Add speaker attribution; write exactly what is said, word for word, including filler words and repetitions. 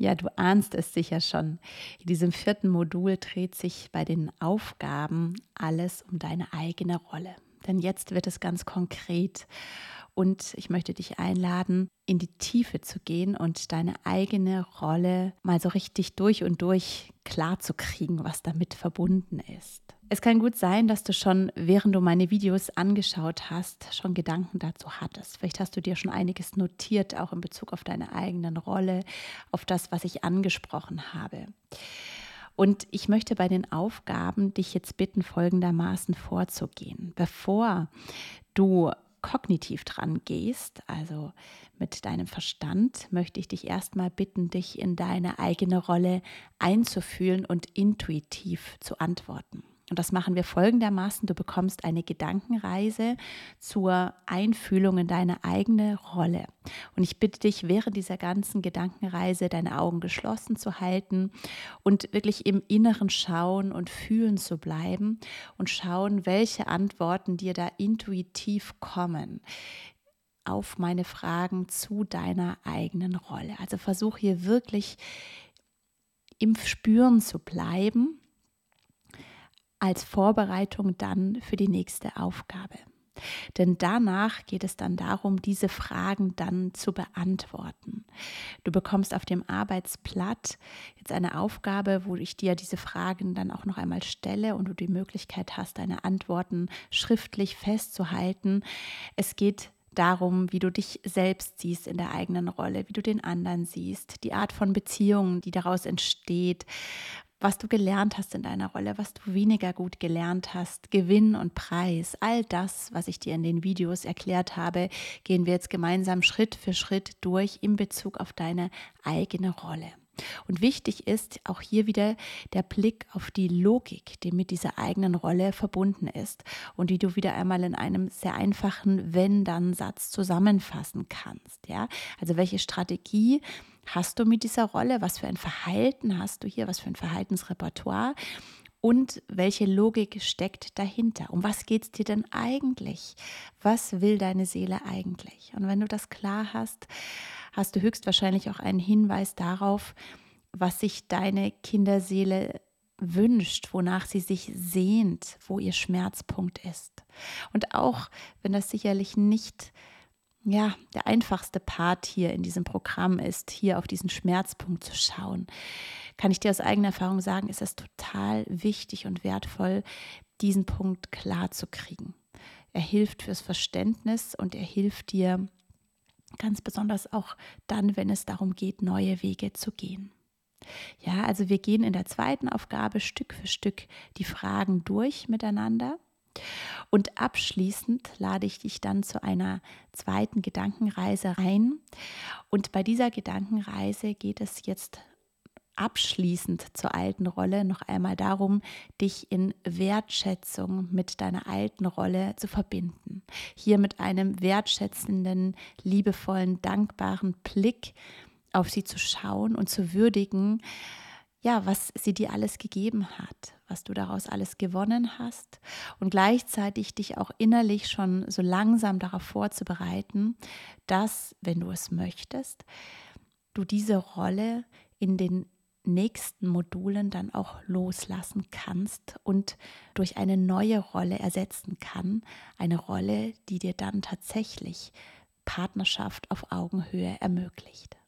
Speaker 1: Ja, du ahnst es sicher schon. In diesem vierten Modul dreht sich bei den Aufgaben alles um deine eigene Rolle. Denn jetzt wird es ganz konkret und ich möchte dich einladen, in die Tiefe zu gehen und deine eigene Rolle mal so richtig durch und durch klar zu kriegen, was damit verbunden ist. Es kann gut sein, dass du schon, während du meine Videos angeschaut hast, schon Gedanken dazu hattest. Vielleicht hast du dir schon einiges notiert, auch in Bezug auf deine eigenen Rolle, auf das, was ich angesprochen habe. Und ich möchte bei den Aufgaben dich jetzt bitten, folgendermaßen vorzugehen. Bevor du kognitiv dran gehst, also mit deinem Verstand, möchte ich dich erstmal bitten, dich in deine eigene Rolle einzufühlen und intuitiv zu antworten. Und das machen wir folgendermaßen: Du bekommst eine Gedankenreise zur Einfühlung in deine eigene Rolle. Und ich bitte dich, während dieser ganzen Gedankenreise deine Augen geschlossen zu halten und wirklich im Inneren schauen und fühlen zu bleiben und schauen, welche Antworten dir da intuitiv kommen auf meine Fragen zu deiner eigenen Rolle. Also versuch hier wirklich im Spüren zu bleiben, als Vorbereitung dann für die nächste Aufgabe. Denn danach geht es dann darum, diese Fragen dann zu beantworten. Du bekommst auf dem Arbeitsblatt jetzt eine Aufgabe, wo ich dir diese Fragen dann auch noch einmal stelle und du die Möglichkeit hast, deine Antworten schriftlich festzuhalten. Es geht darum, wie du dich selbst siehst in der eigenen Rolle, wie du den anderen siehst, die Art von Beziehungen, die daraus entsteht, was du gelernt hast in deiner Rolle, was du weniger gut gelernt hast, Gewinn und Preis, all das, was ich dir in den Videos erklärt habe, gehen wir jetzt gemeinsam Schritt für Schritt durch in Bezug auf deine eigene Rolle. Und wichtig ist auch hier wieder der Blick auf die Logik, die mit dieser eigenen Rolle verbunden ist und die du wieder einmal in einem sehr einfachen Wenn-Dann-Satz zusammenfassen kannst. Ja? Also welche Strategie hast du mit dieser Rolle? Was für ein Verhalten hast du hier? Was für ein Verhaltensrepertoire? Und welche Logik steckt dahinter? Um was geht es dir denn eigentlich? Was will deine Seele eigentlich? Und wenn du das klar hast, hast du höchstwahrscheinlich auch einen Hinweis darauf, was sich deine Kinderseele wünscht, wonach sie sich sehnt, wo ihr Schmerzpunkt ist. Und auch wenn das sicherlich nicht ja, der einfachste Part hier in diesem Programm ist, hier auf diesen Schmerzpunkt zu schauen, kann ich dir aus eigener Erfahrung sagen, ist es total wichtig und wertvoll, diesen Punkt klar zu kriegen. Er hilft fürs Verständnis und er hilft dir ganz besonders auch dann, wenn es darum geht, neue Wege zu gehen. Ja, also wir gehen in der zweiten Aufgabe Stück für Stück die Fragen durch miteinander. Und abschließend lade ich dich dann zu einer zweiten Gedankenreise ein. Und bei dieser Gedankenreise geht es jetzt abschließend zur alten Rolle noch einmal darum, dich in Wertschätzung mit deiner alten Rolle zu verbinden. Hier mit einem wertschätzenden, liebevollen, dankbaren Blick auf sie zu schauen und zu würdigen, ja, was sie dir alles gegeben hat, was du daraus alles gewonnen hast und gleichzeitig dich auch innerlich schon so langsam darauf vorzubereiten, dass, wenn du es möchtest, du diese Rolle in den nächsten Modulen dann auch loslassen kannst und durch eine neue Rolle ersetzen kann, eine Rolle, die dir dann tatsächlich Partnerschaft auf Augenhöhe ermöglicht.